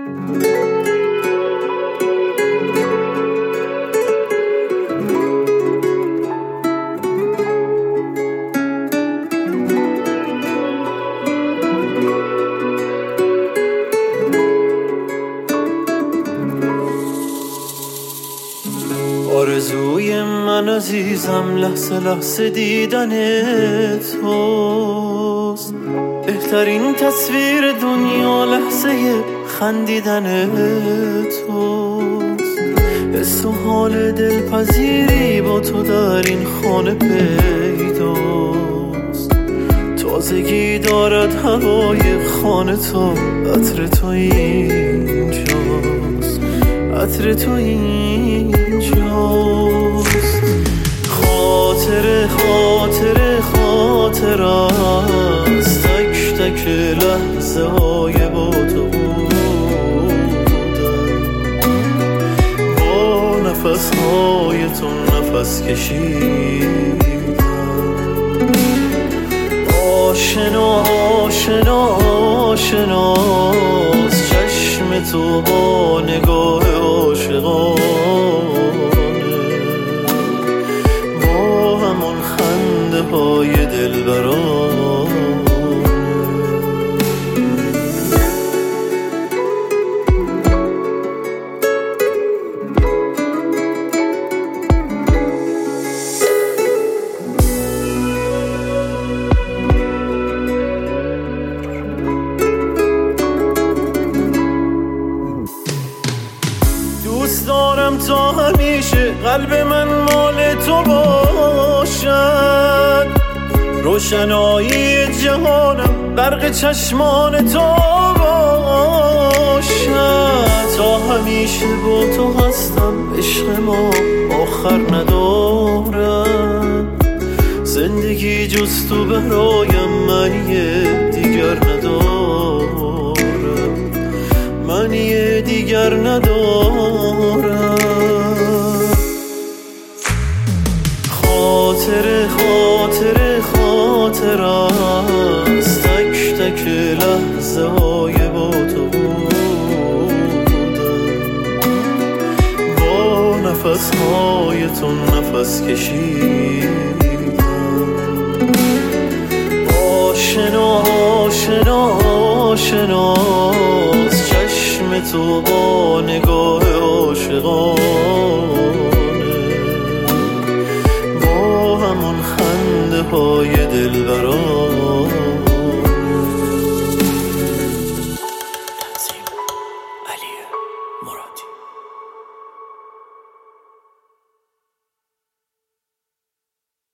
آرزوی من عزیزم لحظه لحظه دیدن توست، بهترین تصویر دنیا لحظه خندیدن توست. حس و حال دلپذیری با تو در این خانه پیداست، تازگی دارد هوای خانه تو، عطر تو اینجاست، عطر تو اینجاست. خاطر خاطر خاطر است، تک تک لحظه های با تو بودن، با نفس های تو نفس کشیدن. آشنا آشنا آشناست چشم تو با نگاه عاشقانه، با همون خنده های دلبرانه. دوست دارم تا همیشه قلب من مال تو باشد، روشنایی جهانم برق چشمان تو باشد. تا همیشه با تو هستم، عشق ما آخر ندارد، زندگی جز تو برایم معنی دیگر ندارد، معنی دیگر ندارد. خاطر خاطر خاطر است، تک تک لحظه های با تو بودن، با نفس های تو نفس کشیدن. آشنا آشنا آشناست چشم تو با نگاه عاشقانه،